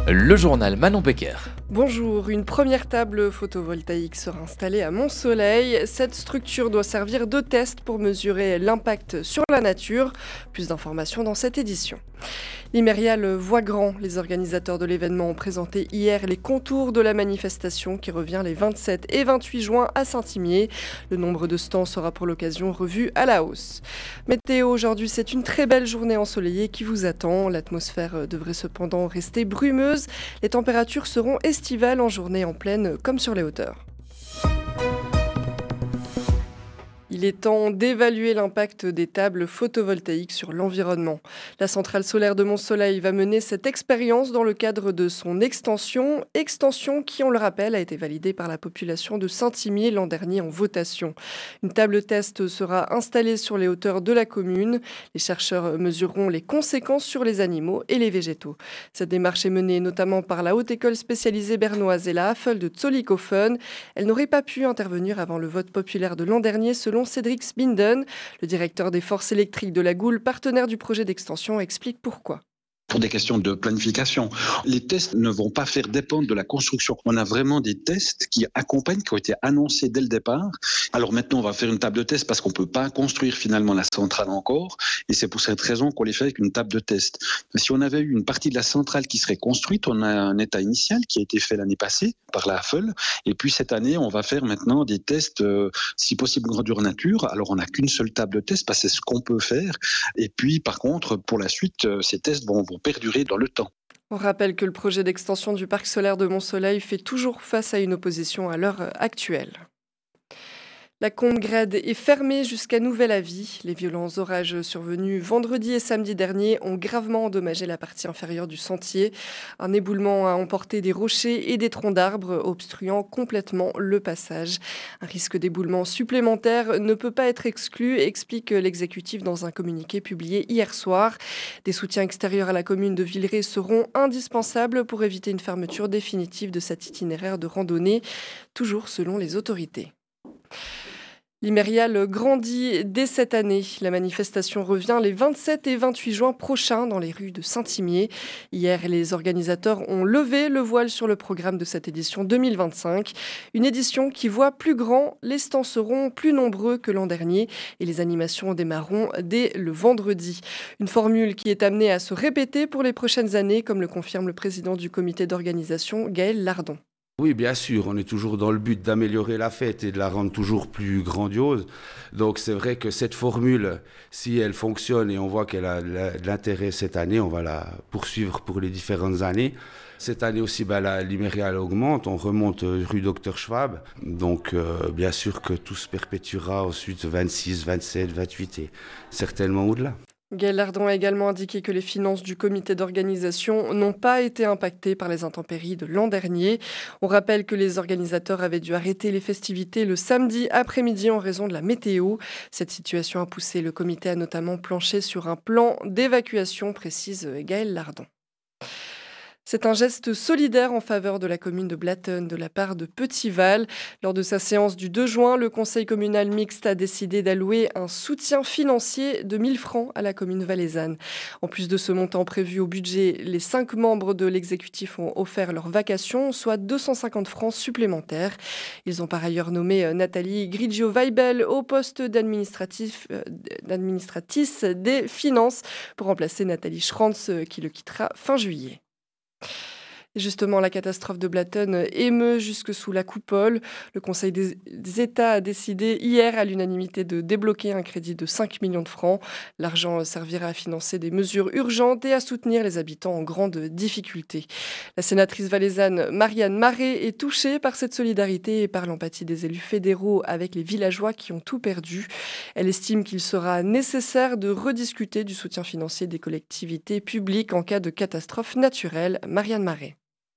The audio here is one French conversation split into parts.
Le journal Manon Becker. Bonjour, une première table photovoltaïque sera installée à Mont-Soleil. Cette structure doit servir de test pour mesurer l'impact sur la nature. Plus d'informations dans cette édition. L'Imérial voit grand. Les organisateurs de l'événement ont présenté hier les contours de la manifestation qui revient les 27 et 28 juin à Saint-Imier. Le nombre de stands sera pour l'occasion revu à la hausse. Météo, aujourd'hui, c'est une très belle journée ensoleillée qui vous attend. L'atmosphère devrait cependant rester brumeuse. Les températures seront estivales en journée en plaine comme sur les hauteurs. Il est temps d'évaluer l'impact des tables photovoltaïques sur l'environnement. La centrale solaire de Mont-Soleil va mener cette expérience dans le cadre de son extension qui, on le rappelle, a été validée par la population de Saint-Imier l'an dernier en votation. Une table test sera installée sur les hauteurs de la commune. Les chercheurs mesureront les conséquences sur les animaux et les végétaux. Cette démarche est menée notamment par la Haute École spécialisée bernoise et la Havel de Zollikofen. Elle n'aurait pas pu intervenir avant le vote populaire de l'an dernier selon Cédric Spinden, le directeur des forces électriques de la Goule, partenaire du projet d'extension, explique pourquoi. Pour des questions de planification. Les tests ne vont pas faire dépendre de la construction. On a vraiment des tests qui accompagnent, qui ont été annoncés dès le départ. Alors maintenant, on va faire une table de test parce qu'on ne peut pas construire finalement la centrale encore. Et c'est pour cette raison qu'on les fait avec une table de test. Si on avait eu une partie de la centrale qui serait construite, on a un état initial qui a été fait l'année passée par la Havel. Et puis cette année, on va faire maintenant des tests, si possible, grandeur nature. Alors on n'a qu'une seule table de test parce que c'est ce qu'on peut faire. Et puis par contre, pour la suite, ces tests vont perdurer dans le temps. On rappelle que le projet d'extension du parc solaire de Mont-Soleil fait toujours face à une opposition à l'heure actuelle. La Combe-Grède est fermée jusqu'à nouvel avis. Les violents orages survenus vendredi et samedi dernier ont gravement endommagé la partie inférieure du sentier. Un éboulement a emporté des rochers et des troncs d'arbres, obstruant complètement le passage. Un risque d'éboulement supplémentaire ne peut pas être exclu, explique l'exécutif dans un communiqué publié hier soir. Des soutiens extérieurs à la commune de Villeray seront indispensables pour éviter une fermeture définitive de cet itinéraire de randonnée, toujours selon les autorités. L'Imérial grandit dès cette année. La manifestation revient les 27 et 28 juin prochains dans les rues de Saint-Imier. Hier, les organisateurs ont levé le voile sur le programme de cette édition 2025. Une édition qui voit plus grand, les stands seront plus nombreux que l'an dernier et les animations démarreront dès le vendredi. Une formule qui est amenée à se répéter pour les prochaines années, comme le confirme le président du comité d'organisation, Gaël Lardon. Oui, bien sûr, on est toujours dans le but d'améliorer la fête et de la rendre toujours plus grandiose. Donc c'est vrai que cette formule, si elle fonctionne et on voit qu'elle a de l'intérêt cette année, on va la poursuivre pour les différentes années. Cette année aussi, l'Imérial augmente, on remonte rue Docteur Schwab. Donc bien sûr que tout se perpétuera ensuite 26, 27, 28 et certainement au-delà. Gaël Lardon a également indiqué que les finances du comité d'organisation n'ont pas été impactées par les intempéries de l'an dernier. On rappelle que les organisateurs avaient dû arrêter les festivités le samedi après-midi en raison de la météo. Cette situation a poussé le comité à notamment plancher sur un plan d'évacuation, précise Gaël Lardon. C'est un geste solidaire en faveur de la commune de Blatten de la part de Petit-Val. Lors de sa séance du 2 juin, le conseil communal mixte a décidé d'allouer un soutien financier de 1 000 francs à la commune valaisanne. En plus de ce montant prévu au budget, les 5 membres de l'exécutif ont offert leur vacation, soit 250 francs supplémentaires. Ils ont par ailleurs nommé Nathalie Grigio-Weibel au poste d'administratrice des finances pour remplacer Nathalie Schranz qui le quittera fin juillet. Et justement, la catastrophe de Blatten émeut jusque sous la coupole. Le Conseil des États a décidé hier à l'unanimité de débloquer un crédit de 5 millions de francs. L'argent servira à financer des mesures urgentes et à soutenir les habitants en grande difficulté. La sénatrice valaisanne Marianne Marais est touchée par cette solidarité et par l'empathie des élus fédéraux avec les villageois qui ont tout perdu. Elle estime qu'il sera nécessaire de rediscuter du soutien financier des collectivités publiques en cas de catastrophe naturelle. Marianne Marais.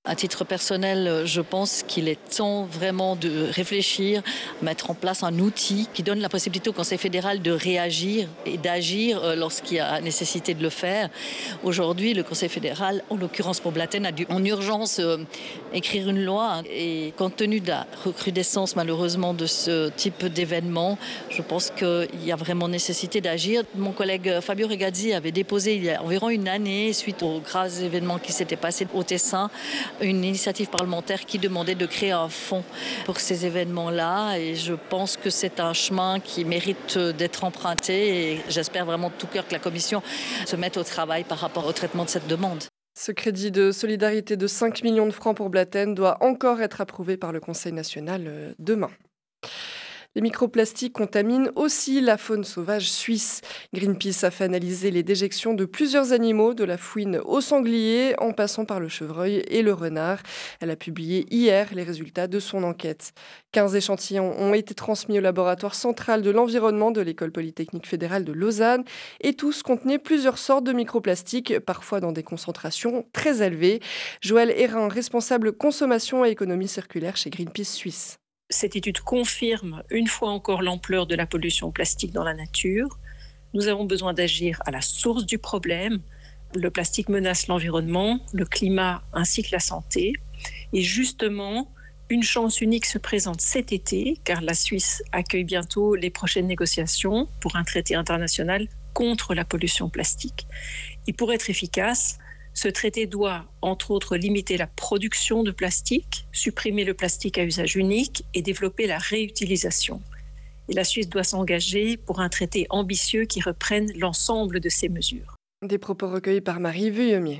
À titre personnel, je pense qu'il est temps vraiment de réfléchir, mettre en place un outil qui donne la possibilité au Conseil fédéral de réagir et d'agir lorsqu'il y a nécessité de le faire. Aujourd'hui, le Conseil fédéral, en l'occurrence pour Blatten, a dû en urgence écrire une loi. Et compte tenu de la recrudescence malheureusement de ce type d'événement, je pense qu'il y a vraiment nécessité d'agir. Mon collègue Fabio Regazzi avait déposé il y a environ une année, suite aux graves événements qui s'étaient passés au Tessin, une initiative parlementaire qui demandait de créer un fonds pour ces événements-là. Et je pense que c'est un chemin qui mérite d'être emprunté. Et j'espère vraiment de tout cœur que la Commission se mette au travail par rapport au traitement de cette demande. Ce crédit de solidarité de 5 millions de francs pour Blatten doit encore être approuvé par le Conseil national demain. Les microplastiques contaminent aussi la faune sauvage suisse. Greenpeace a fait analyser les déjections de plusieurs animaux, de la fouine au sanglier, en passant par le chevreuil et le renard. Elle a publié hier les résultats de son enquête. 15 échantillons ont été transmis au laboratoire central de l'environnement de l'École polytechnique fédérale de Lausanne et tous contenaient plusieurs sortes de microplastiques, parfois dans des concentrations très élevées. Joël Hérin, responsable consommation et économie circulaire chez Greenpeace Suisse. Cette étude confirme une fois encore l'ampleur de la pollution plastique dans la nature. Nous avons besoin d'agir à la source du problème. Le plastique menace l'environnement, le climat ainsi que la santé. Et justement, une chance unique se présente cet été, car la Suisse accueille bientôt les prochaines négociations pour un traité international contre la pollution plastique. Et pour être efficace, ce traité doit, entre autres, limiter la production de plastique, supprimer le plastique à usage unique et développer la réutilisation. Et la Suisse doit s'engager pour un traité ambitieux qui reprenne l'ensemble de ces mesures. Des propos recueillis par Marie Vuillemier.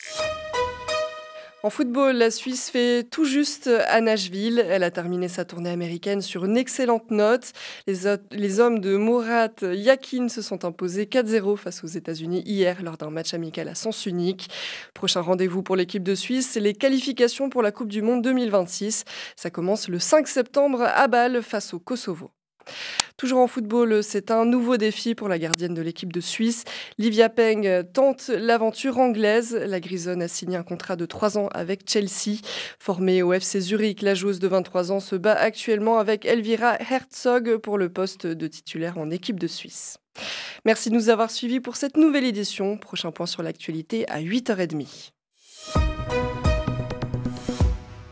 En football, la Suisse fait tout juste à Nashville. Elle a terminé sa tournée américaine sur une excellente note. Les hommes de Murat Yakin se sont imposés 4-0 face aux États-Unis hier lors d'un match amical à sens unique. Prochain rendez-vous pour l'équipe de Suisse, c'est les qualifications pour la Coupe du Monde 2026. Ça commence le 5 septembre à Bâle face au Kosovo. Toujours en football, c'est un nouveau défi pour la gardienne de l'équipe de Suisse. Livia Peng tente l'aventure anglaise. La Grisonne a signé un contrat de 3 ans avec Chelsea. Formée au FC Zurich, la joueuse de 23 ans se bat actuellement avec Elvira Herzog pour le poste de titulaire en équipe de Suisse. Merci de nous avoir suivis pour cette nouvelle édition. Prochain point sur l'actualité à 8h30.